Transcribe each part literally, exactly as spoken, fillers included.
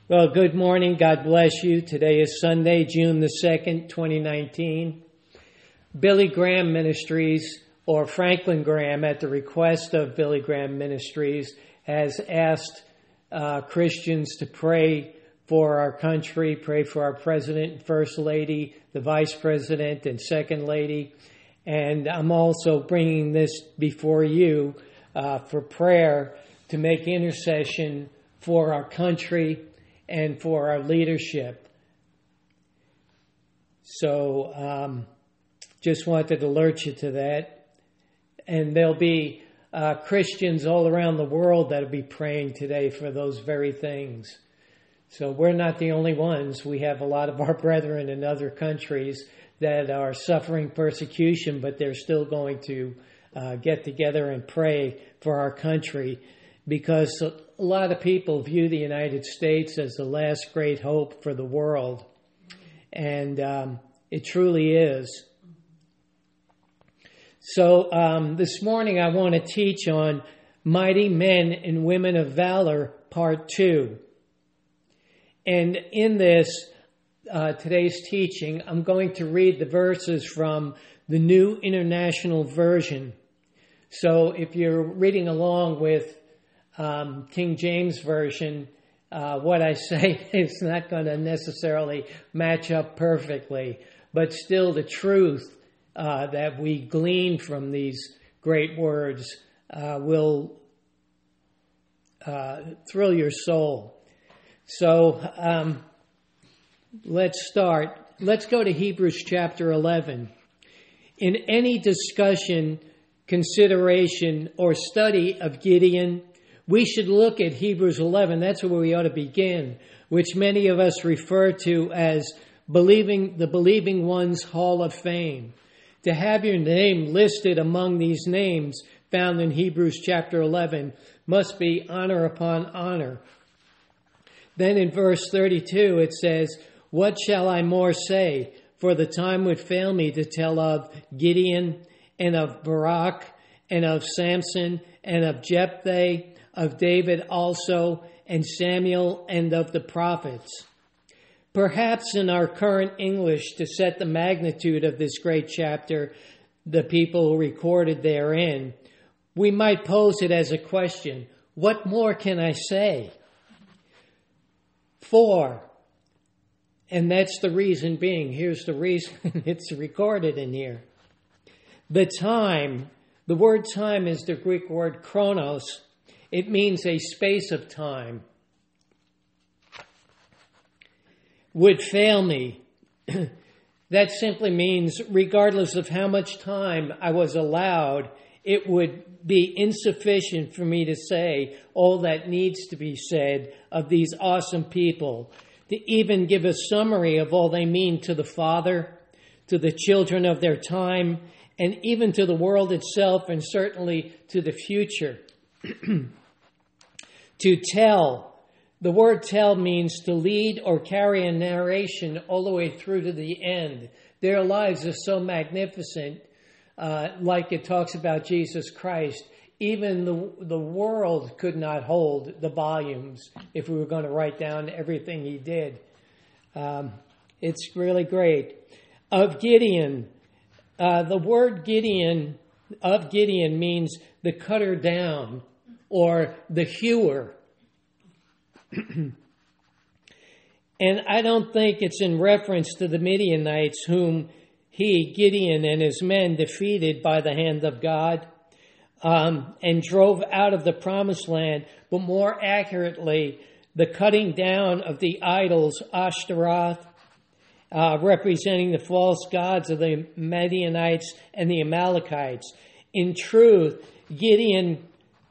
Well, good morning. God bless you. Today is Sunday, June the second, twenty nineteen. Billy Graham Ministries, or Franklin Graham, at the request of Billy Graham Ministries, has asked uh, Christians to pray for our country, pray for our President and First Lady, the Vice President and Second Lady. And I'm also bringing this before you uh, for prayer to make intercession for our country and for our leadership. So um, just wanted to alert you to that. And there'll be uh, Christians all around the world that'll be praying today for those very things. So we're not the only ones. We have a lot of our brethren in other countries that are suffering persecution, but they're still going to uh, get together and pray for our country, because a lot of people view the United States as the last great hope for the world. And um, it truly is. So um, this morning I want to teach on Mighty Men and Women of Valor, Part two. And in this, uh, today's teaching, I'm going to read the verses from the New International Version. So if you're reading along with Um, King James Version, uh, what I say is not going to necessarily match up perfectly, but still the truth uh, that we glean from these great words uh, will uh, thrill your soul. So um, let's start. Let's go to Hebrews chapter eleven. In any discussion, consideration, or study of Gideon, we should look at Hebrews eleven. That's where we ought to begin, which many of us refer to as believing the Believing One's Hall of Fame. To have your name listed among these names found in Hebrews chapter eleven must be honor upon honor. Then in verse thirty-two it says, "What shall I more say? For the time would fail me to tell of Gideon and of Barak and of Samson and of Jephthah, of David also, and Samuel, and of the prophets." Perhaps in our current English, to set the magnitude of this great chapter, the people recorded therein, we might pose it as a question: what more can I say? For, and that's the reason being, here's the reason it's recorded in here. The time, the word time is the Greek word chronos. It means a space of time. Would fail me. That simply means regardless of how much time I was allowed, it would be insufficient for me to say all that needs to be said of these awesome people, to even give a summary of all they mean to the Father, to the children of their time, and even to the world itself, and certainly to the future. To tell, the word tell means to lead or carry a narration all the way through to the end. Their lives are so magnificent, uh, like it talks about Jesus Christ. Even the, the world could not hold the volumes if we were going to write down everything he did. Um, it's really great. Of Gideon, uh, the word Gideon, of Gideon means the cutter down, or the hewer. And I don't think it's in reference to the Midianites whom he, Gideon, and his men defeated by the hand of God um, and drove out of the promised land, but more accurately, the cutting down of the idols, Ashtaroth, uh, representing the false gods of the Midianites and the Amalekites. In truth, Gideon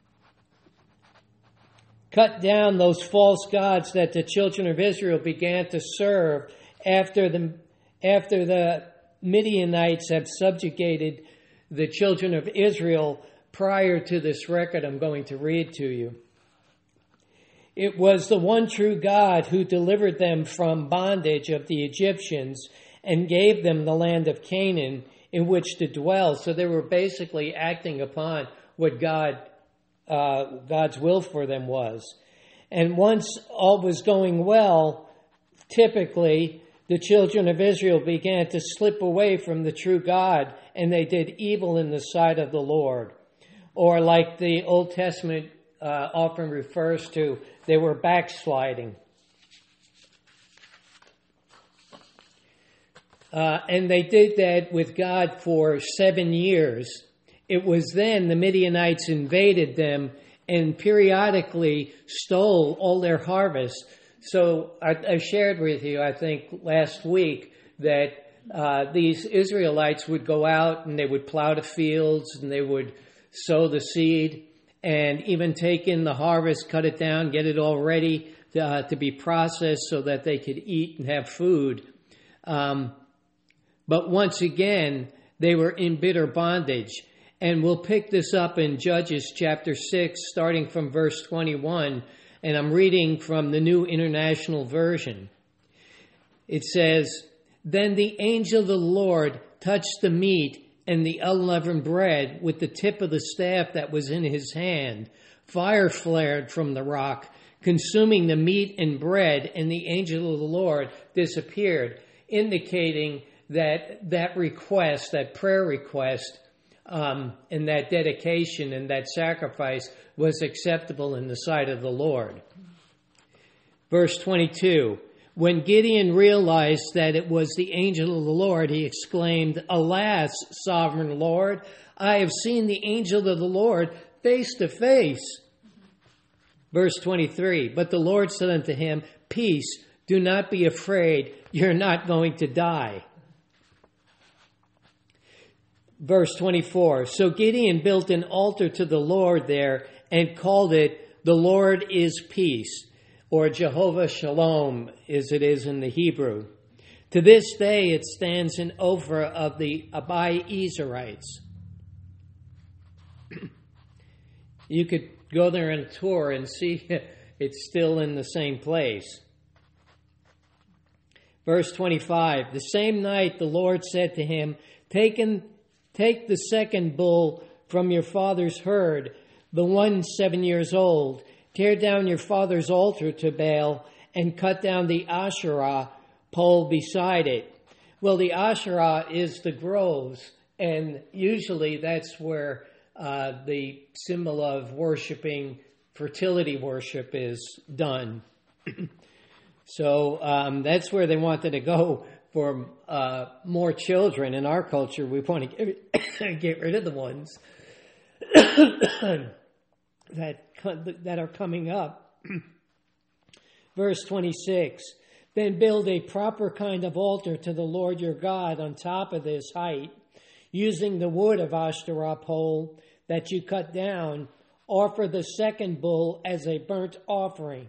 cut down those false gods that the children of Israel began to serve after the, after the Midianites have subjugated the children of Israel prior to this record I'm going to read to you. It was the one true God who delivered them from bondage of the Egyptians and gave them the land of Canaan in which to dwell. So they were basically acting upon what God, uh, God's will for them was. And once all was going well, typically the children of Israel began to slip away from the true God, and they did evil in the sight of the Lord. Or like the Old Testament uh, often refers to, they were backsliding. Uh, and they did that with God for seven years. It was then the Midianites invaded them and periodically stole all their harvest. So I, I shared with you, I think, last week that uh, these Israelites would go out and they would plow the fields and they would sow the seed and even take in the harvest, cut it down, get it all ready to, uh, to be processed so that they could eat and have food. Um, But once again, they were in bitter bondage. And we'll pick this up in Judges chapter six, starting from verse twenty-one. And I'm reading from the New International Version. It says, "Then the angel of the Lord touched the meat and the unleavened bread with the tip of the staff that was in his hand. Fire flared from the rock, consuming the meat and bread, and the angel of the Lord disappeared," indicating that that request, that prayer request, um, and that dedication and that sacrifice was acceptable in the sight of the Lord. Verse twenty-two, "When Gideon realized that it was the angel of the Lord, he exclaimed, 'Alas, sovereign Lord, I have seen the angel of the Lord face to face.'" Verse twenty-three, "But the Lord said unto him, 'Peace, do not be afraid, you're not going to die.'" Verse twenty-four, "So Gideon built an altar to the Lord there and called it, 'The Lord is Peace,' or Jehovah Shalom, as it is in the Hebrew. To this day it stands in Ophrah of the Abiezerites." You could go there on a tour and see it's still in the same place. Verse twenty-five, "The same night the Lord said to him, Take in Take the second bull from your father's herd, the one seven years old. Tear down your father's altar to Baal and cut down the Asherah pole beside it." Well, the Asherah is the groves, and usually that's where uh, the symbol of worshiping, fertility worship is done. So um, that's where they wanted to go for uh, more children. In our culture, we want to get, get rid of the ones that that are coming up. Verse twenty-six, "Then build a proper kind of altar to the Lord your God on top of this height, using the wood of Ashtoreth pole that you cut down. Offer the second bull as a burnt offering."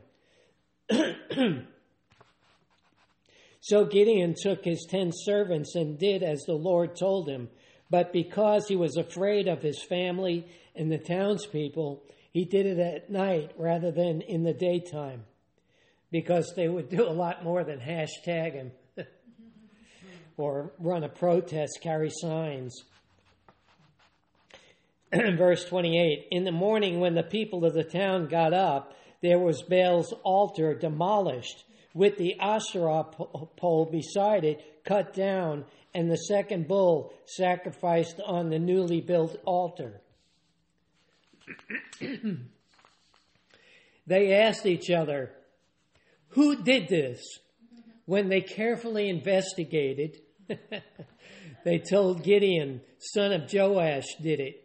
So Gideon took his ten servants and did as the Lord told him. But because he was afraid of his family and the townspeople, he did it at night rather than in the daytime, because they would do a lot more than hashtag him or run a protest, carry signs. Verse twenty-eight, "In the morning when the people of the town got up, there was Baal's altar demolished, with the Asherah pole beside it cut down, and the second bull sacrificed on the newly built altar." They asked each other, "Who did this?" When they carefully investigated, they told Gideon, son of Joash, did it.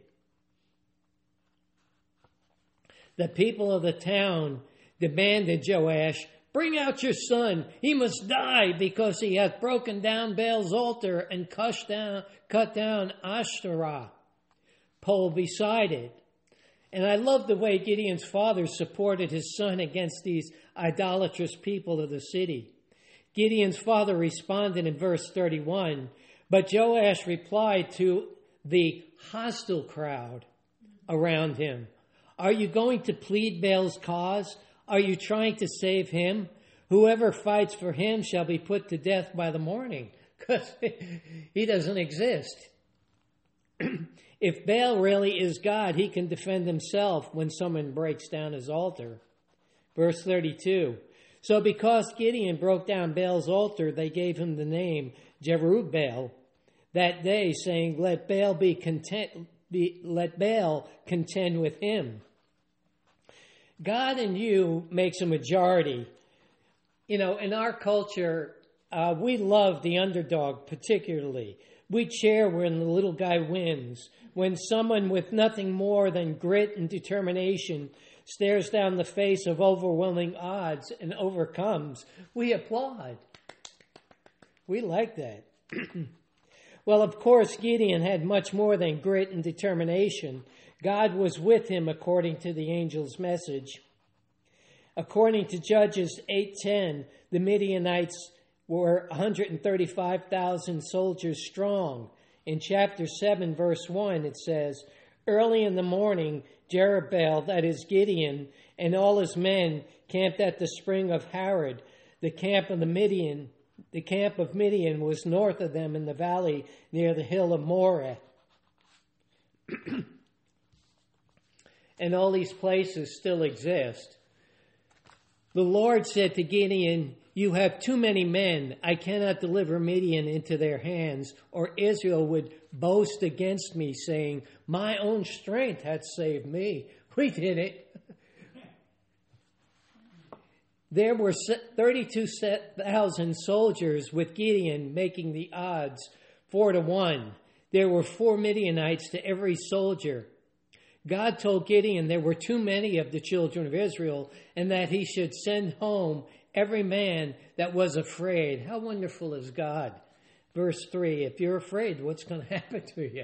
The people of the town demanded Joash, "Bring out your son. He must die because he hath broken down Baal's altar and cut down, cut down Ashtoreth pole beside it." And I love the way Gideon's father supported his son against these idolatrous people of the city. Gideon's father responded in verse thirty-one, but Joash replied to the hostile crowd around him, "Are you going to plead Baal's cause? Are you trying to save him? Whoever fights for him shall be put to death by the morning," because he doesn't exist. If Baal really is God, he can defend himself when someone breaks down his altar. Verse thirty-two. So because Gideon broke down Baal's altar, they gave him the name Jerubbaal that day, saying, Let Baal be content, be, let Baal contend with him. God in you makes a majority. You know, in our culture, uh, we love the underdog particularly. We cheer when the little guy wins. When someone with nothing more than grit and determination stares down the face of overwhelming odds and overcomes, we applaud. We like that. Well, of course, Gideon had much more than grit and determination. God was with him according to the angel's message. According to Judges eight ten, the Midianites were one hundred thirty-five thousand soldiers strong. In chapter seven, verse one, it says, Early in the morning, Jerubbaal, that is Gideon, and all his men camped at the spring of Harod. The camp of the Midian, the camp of Midian was north of them in the valley near the hill of Moreh. And all these places still exist. The Lord said to Gideon, You have too many men. I cannot deliver Midian into their hands, or Israel would boast against me, saying, My own strength hath saved me. We did it. There were thirty-two thousand soldiers with Gideon making the odds four to one. There were four Midianites to every soldier. God told Gideon there were too many of the children of Israel and that he should send home every man that was afraid. How wonderful is God? Verse three, if you're afraid, what's going to happen to you?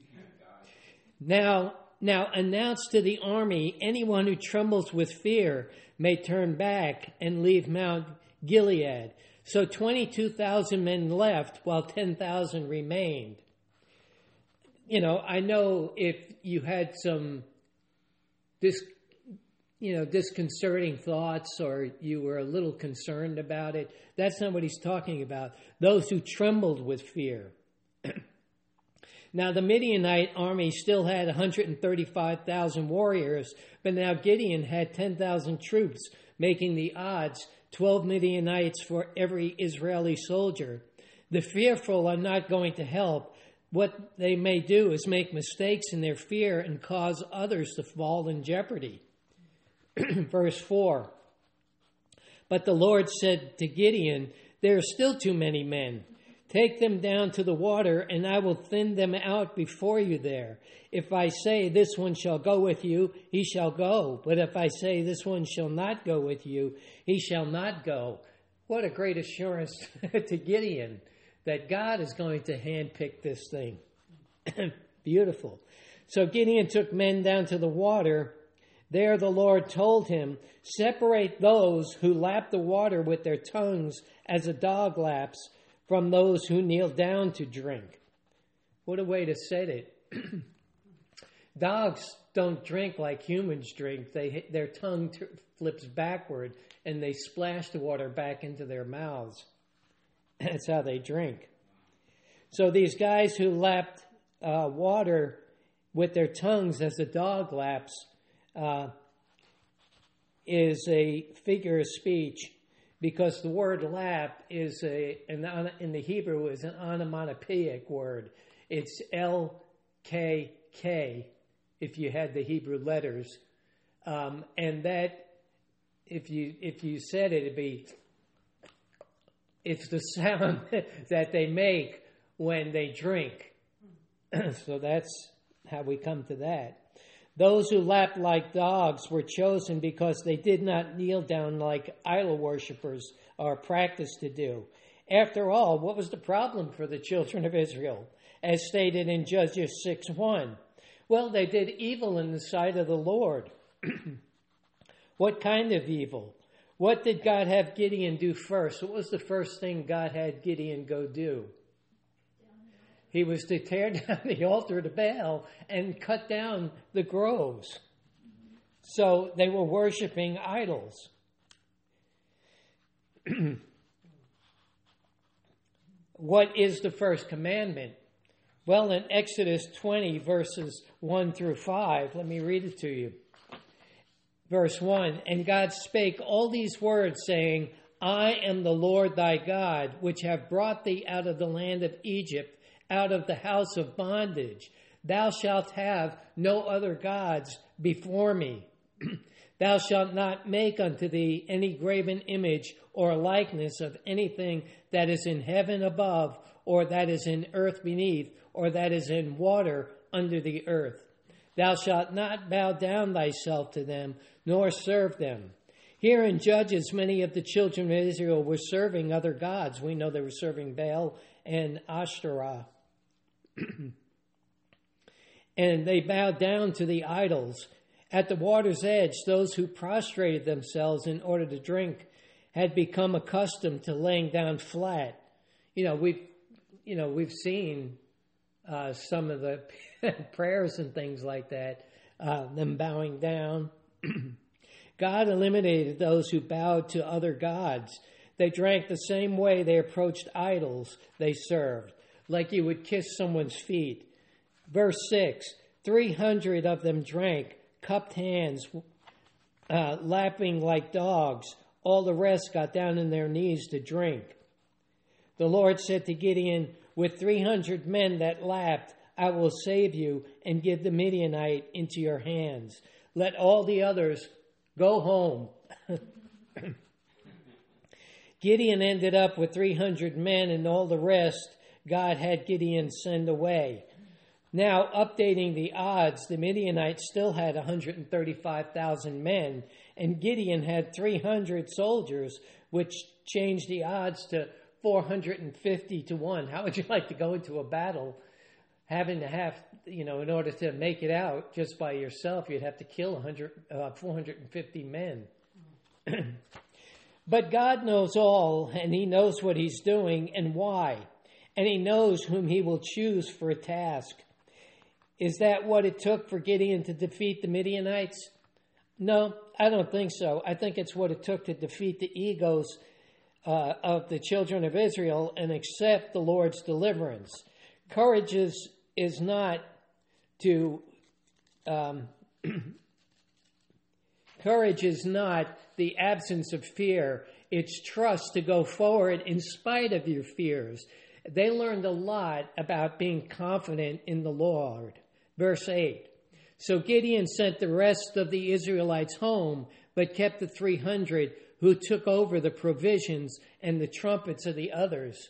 Now, now announce to the army, anyone who trembles with fear may turn back and leave Mount Gilead. So twenty-two thousand men left while ten thousand remained. You know, I know if you had some dis, you know, disconcerting thoughts or you were a little concerned about it, that's not what he's talking about. Those who trembled with fear. Now, the Midianite army still had one hundred thirty-five thousand warriors, but now Gideon had ten thousand troops, making the odds twelve Midianites for every Israeli soldier. The fearful are not going to help. What they may do is make mistakes in their fear and cause others to fall in jeopardy. Verse four. But the Lord said to Gideon, There are still too many men. Take them down to the water, and I will thin them out before you there. If I say, This one shall go with you, he shall go. But if I say, This one shall not go with you, he shall not go. What a great assurance to Gideon that God is going to handpick this thing. Beautiful. So Gideon took men down to the water. There the Lord told him, Separate those who lap the water with their tongues as a dog laps from those who kneel down to drink. What a way to set it. Dogs don't drink like humans drink. They Their tongue t- flips backward and they splash the water back into their mouths. That's how they drink. So these guys who lapped uh, water with their tongues as a dog laps uh, is a figure of speech, because the word lap is a an, in the Hebrew is an onomatopoeic word. It's L K K if you had the Hebrew letters, um, and that if you if you said it, it'd be. It's the sound that they make when they drink. So that's how we come to that. Those who lapped like dogs were chosen because they did not kneel down like idol worshippers are practiced to do. After all, what was the problem for the children of Israel? As stated in Judges six one. Well, they did evil in the sight of the Lord. What kind of evil? What did God have Gideon do first? What was the first thing God had Gideon go do? He was to tear down the altar to Baal and cut down the groves. So they were worshiping idols. What is the first commandment? Well, in Exodus twenty, verses one through five, let me read it to you. Verse one, and God spake all these words, saying, I am the Lord thy God, which have brought thee out of the land of Egypt, out of the house of bondage. Thou shalt have no other gods before me. Thou shalt not make unto thee any graven image or likeness of anything that is in heaven above, or that is in earth beneath, or that is in water under the earth. Thou shalt not bow down thyself to them, nor serve them. Here in Judges, many of the children of Israel were serving other gods. We know they were serving Baal and Ashtoreth. And they bowed down to the idols. At the water's edge, those who prostrated themselves in order to drink had become accustomed to laying down flat. You know, we've, you know, we've seen uh, some of the prayers and things like that, uh, them bowing down. God eliminated those who bowed to other gods. They drank the same way they approached idols they served, like you would kiss someone's feet. Verse six, three hundred of them drank, cupped hands, uh, lapping like dogs. All the rest got down on their knees to drink. The Lord said to Gideon, with three hundred men that lapped, I will save you and give the Midianite into your hands. Let all the others go home. Gideon ended up with three hundred men, and all the rest God had Gideon send away. Now, updating the odds, the Midianites still had one hundred thirty-five thousand men, and Gideon had three hundred soldiers, which changed the odds to four hundred fifty to one. How would you like to go into a battle having to have, you know, in order to make it out just by yourself, you'd have to kill one hundred, uh, four hundred fifty men. But God knows all, and he knows what he's doing and why, and he knows whom he will choose for a task. Is that what it took for Gideon to defeat the Midianites? No, I don't think so. I think it's what it took to defeat the egos uh, of the children of Israel and accept the Lord's deliverance. Courage is, is not to... Um, Courage is not the absence of fear. It's trust to go forward in spite of your fears. They learned a lot about being confident in the Lord. Verse eight. So Gideon sent the rest of the Israelites home, but kept the three hundred who took over the provisions and the trumpets of the others.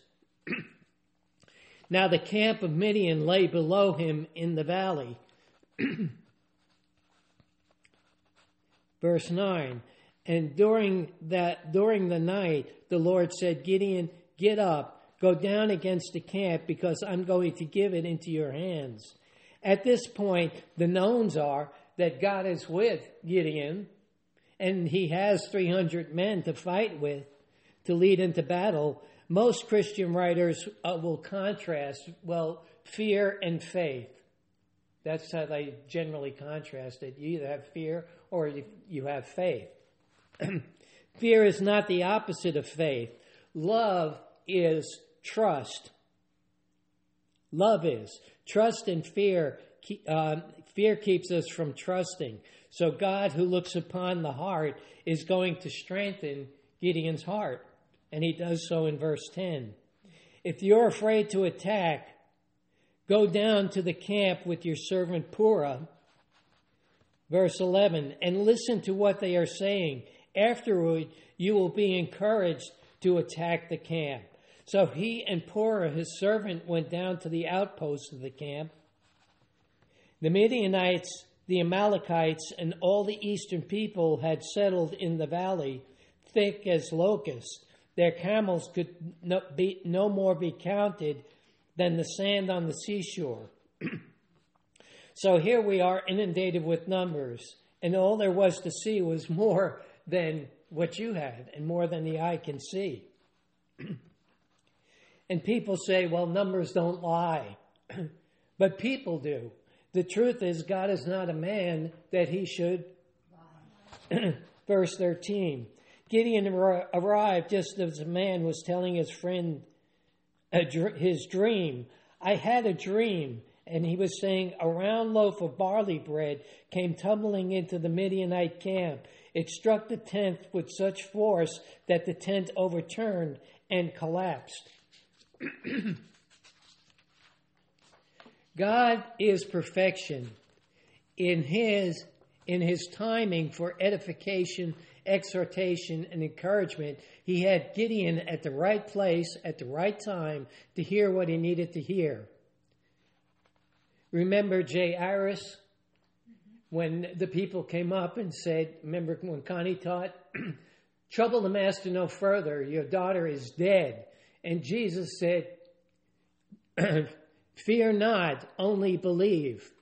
Now the camp of Midian lay below him in the valley. Verse nine, and during that, during the night, the Lord said, Gideon, get up, go down against the camp, because I'm going to give it into your hands. At this point, the knowns are that God is with Gideon, and he has three hundred men to fight with, to lead into battle. Most Christian writers uh, will contrast, well, fear and faith. That's how they generally contrast it. You either have fear or you, you have faith. Fear is not the opposite of faith. Love is trust. Love is. Trust and fear, uh, fear keeps us from trusting. So God, who looks upon the heart, is going to strengthen Gideon's heart. And he does so in verse ten. If you're afraid to attack, go down to the camp with your servant Purah. Verse eleven, and listen to what they are saying. Afterward, you will be encouraged to attack the camp. So he and Purah, his servant, went down to the outposts of the camp. The Midianites, the Amalekites, and all the eastern people had settled in the valley, thick as locusts. Their camels could no, be, no more be counted than the sand on the seashore. So here we are inundated with numbers, and all there was to see was more than what you had and more than the eye can see. And people say, well, numbers don't lie. But people do. The truth is, God is not a man that he should lie. Verse thirteen, Gideon arrived just as the man was telling his friend A dr- his dream. I had a dream, and he was saying, a round loaf of barley bread came tumbling into the Midianite camp. It struck the tent with such force that the tent overturned and collapsed. God is perfection in his in his timing for edification, exhortation, and encouragement. He had Gideon at the right place at the right time to hear what he needed to hear. Remember Jairus, when the people came up and said, remember when Connie taught, trouble the master no further, your daughter is dead. And Jesus said, fear not, only believe.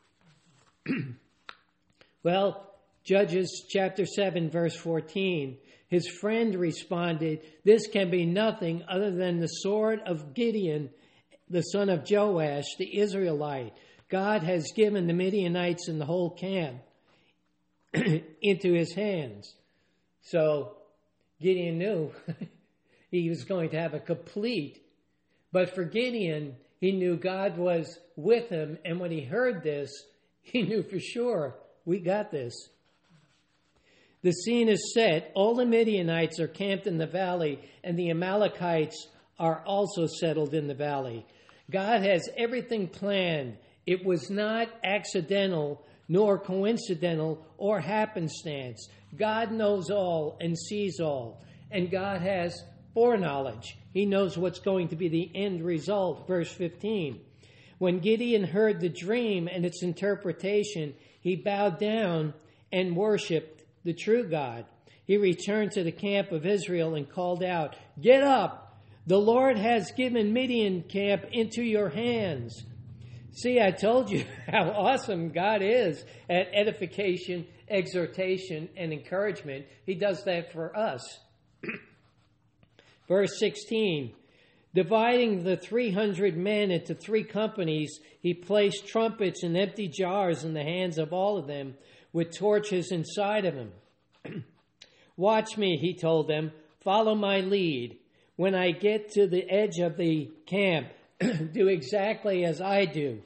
Well, Judges chapter seven, verse fourteen, his friend responded, this can be nothing other than the sword of Gideon, the son of Joash, the Israelite. God has given the Midianites and the whole camp into his hands. So Gideon knew he was going to have a complete, but for Gideon, he knew God was with him, and when he heard this, he knew for sure, we got this. The scene is set. All the Midianites are camped in the valley, and the Amalekites are also settled in the valley. God has everything planned. It was not accidental, nor coincidental, or happenstance. God knows all and sees all, and God has foreknowledge. He knows what's going to be the end result. Verse fifteen. When Gideon heard the dream and its interpretation, he bowed down and worshipped the true God. He returned to the camp of Israel and called out, get up! The Lord has given Midian camp into your hands. See, I told you how awesome God is at edification, exhortation, and encouragement. He does that for us. Verse sixteen, dividing the three hundred men into three companies, he placed trumpets and empty jars in the hands of all of them, with torches inside of them. Watch me, he told them. Follow my lead. When I get to the edge of the camp, do exactly as I do.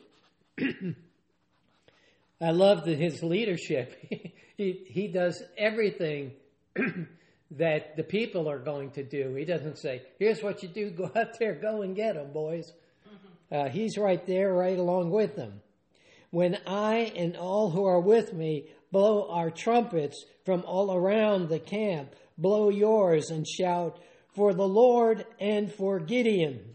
I love that his leadership. he, he does everything that the people are going to do. He doesn't say, here's what you do, go out there, go and get them, boys. Uh, he's right there, right along with them. When I and all who are with me blow our trumpets from all around the camp, blow yours and shout, for the Lord and for Gideon.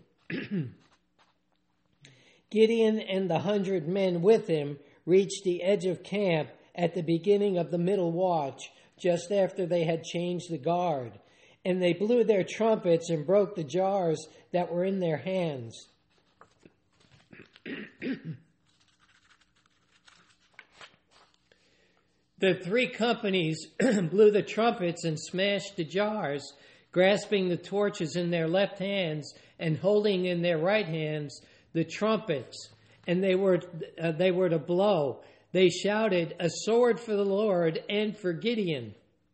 Gideon and the hundred men with him reached the edge of camp at the beginning of the middle watch, just after they had changed the guard. And they blew their trumpets and broke the jars that were in their hands. The three companies blew the trumpets and smashed the jars, grasping the torches in their left hands and holding in their right hands the trumpets. And they were uh, they were to blow. They shouted, a sword for the Lord and for Gideon.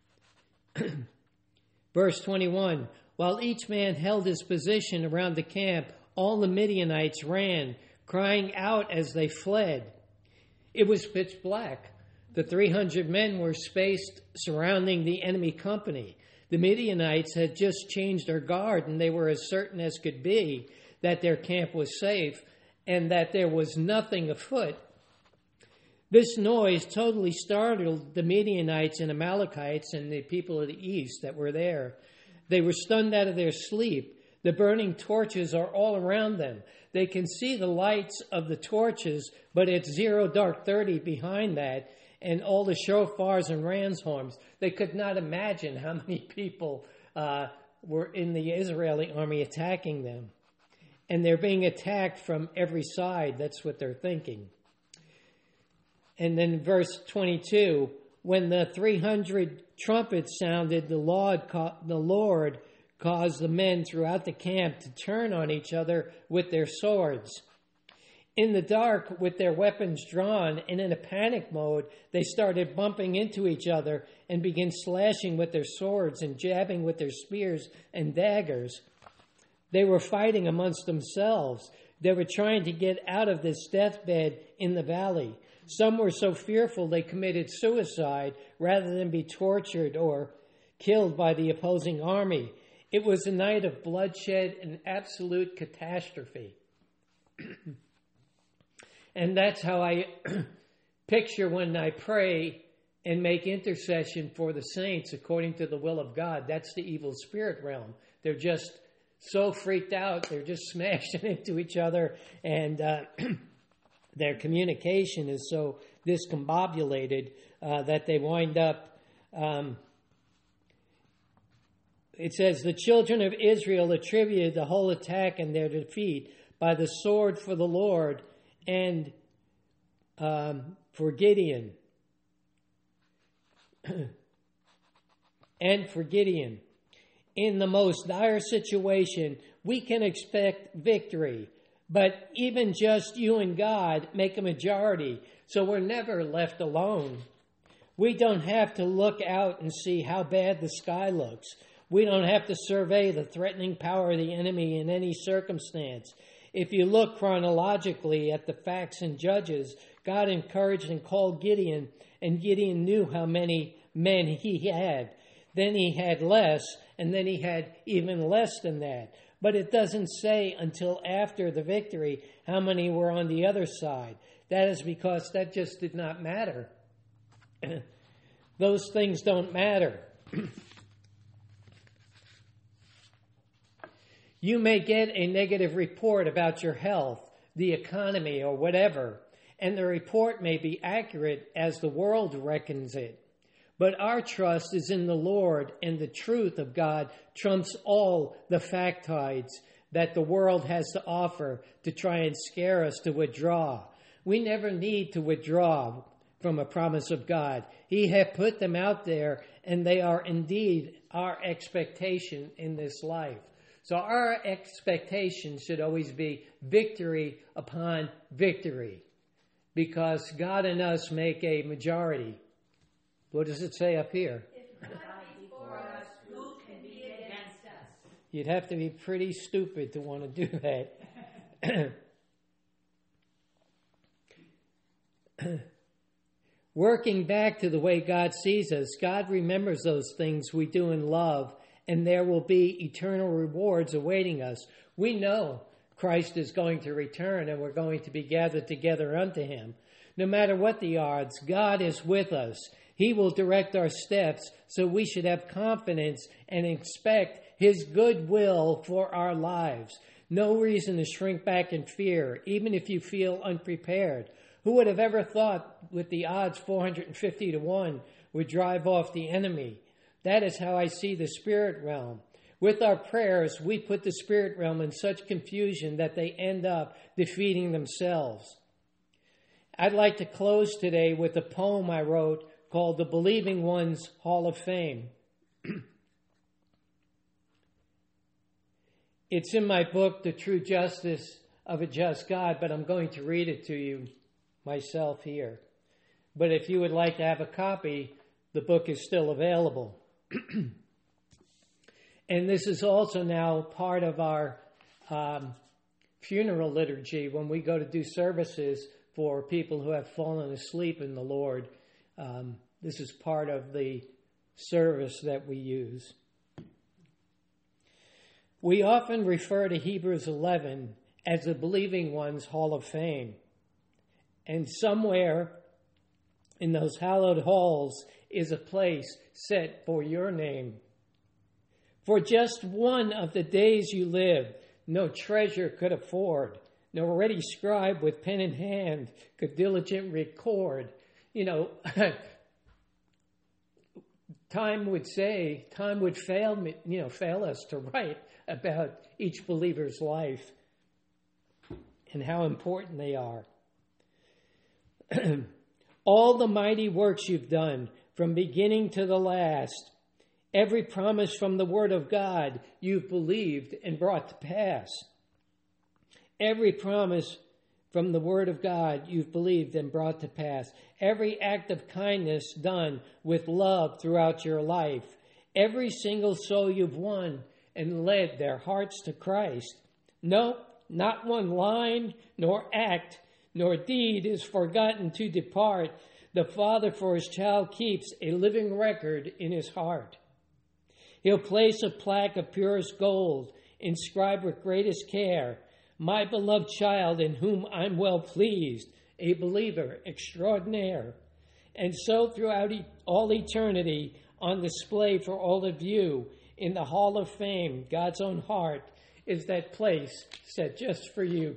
Verse twenty-one, while each man held his position around the camp, all the Midianites ran, crying out as they fled. It was pitch black. The three hundred men were spaced surrounding the enemy company. The Midianites had just changed their guard, and they were as certain as could be that their camp was safe and that there was nothing afoot. This noise totally startled the Midianites and Amalekites and the people of the east that were there. They were stunned out of their sleep. The burning torches are all around them. They can see the lights of the torches, but it's zero dark thirty behind that, and all the shofars and ram's horns. They could not imagine how many people uh, were in the Israeli army attacking them. And they're being attacked from every side. That's what they're thinking. And then verse twenty-two, when the three hundred trumpets sounded, the Lord, the Lord caused the men throughout the camp to turn on each other with their swords. In the dark, with their weapons drawn and in a panic mode, they started bumping into each other and began slashing with their swords and jabbing with their spears and daggers. They were fighting amongst themselves. They were trying to get out of this deathbed in the valley. Some were so fearful they committed suicide rather than be tortured or killed by the opposing army. It was a night of bloodshed and absolute catastrophe. And that's how I picture when I pray and make intercession for the saints according to the will of God. That's the evil spirit realm. They're just so freaked out. They're just smashing into each other, and uh, their communication is so discombobulated uh, that they wind up... Um, it says, the children of Israel attributed the whole attack and their defeat by the sword for the Lord and um, for Gideon. and for Gideon. In the most dire situation, we can expect victory. But even just you and God make a majority, so we're never left alone. We don't have to look out and see how bad the sky looks. We don't have to survey the threatening power of the enemy in any circumstance. If you look chronologically at the facts in Judges, God encouraged and called Gideon, and Gideon knew how many men he had. Then he had less, and then he had even less than that. But it doesn't say until after the victory how many were on the other side. That is because that just did not matter. Those things don't matter. You may get a negative report about your health, the economy, or whatever, and the report may be accurate as the world reckons it. But our trust is in the Lord, and the truth of God trumps all the factoids that the world has to offer to try and scare us to withdraw. We never need to withdraw from a promise of God. He hath put them out there, and they are indeed our expectation in this life. So our expectation should always be victory upon victory, because God and us make a majority. What does it say up here? If God be for us, who can be against us? You'd have to be pretty stupid to want to do that. Working back to the way God sees us, God remembers those things we do in love, and there will be eternal rewards awaiting us. We know Christ is going to return, and we're going to be gathered together unto him. No matter what the odds, God is with us. He will direct our steps, so we should have confidence and expect his good will for our lives. No reason to shrink back in fear, even if you feel unprepared. Who would have ever thought with the odds four hundred fifty to one would drive off the enemy? That is how I see the spirit realm. With our prayers, we put the spirit realm in such confusion that they end up defeating themselves. I'd like to close today with a poem I wrote called The Believing Ones Hall of Fame. It's in my book, The True Justice of a Just God, but I'm going to read it to you myself here. But if you would like to have a copy, the book is still available. And this is also now part of our um, funeral liturgy when we go to do services for people who have fallen asleep in the Lord. Um, this is part of the service that we use. We often refer to Hebrews eleven as the Believing Ones Hall of Fame. And somewhere in those hallowed halls is a place set for your name. For just one of the days you lived, no treasure could afford, no ready scribe with pen in hand could diligent record. You know, time would say, time would fail me, you know, fail us to write about each believer's life and how important they are. All the mighty works you've done from beginning to the last, every promise from the Word of God you've believed and brought to pass. Every promise from the Word of God you've believed and brought to pass. Every act of kindness done with love throughout your life. Every single soul you've won and led their hearts to Christ. No, not one line, nor act, nor deed is forgotten to depart. The Father for his child keeps a living record in his heart. He'll place a plaque of purest gold, inscribed with greatest care, my beloved child in whom I'm well pleased, a believer extraordinaire. And so throughout e- all eternity, on display for all to view, in the Hall of Fame, God's own heart, is that place set just for you.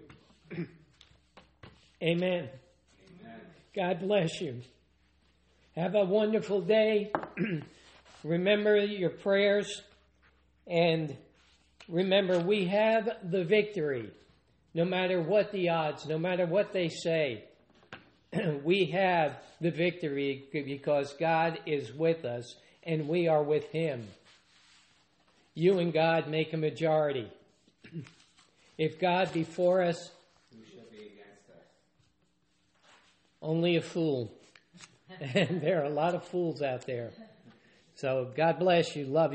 Amen. Amen. God bless you. Have a wonderful day. Remember your prayers, and remember we have the victory. No matter what the odds, no matter what they say, we have the victory because God is with us and we are with him. You and God make a majority. If God be for us, who shall be against us? Only a fool. And there are a lot of fools out there. So God bless you. Love you.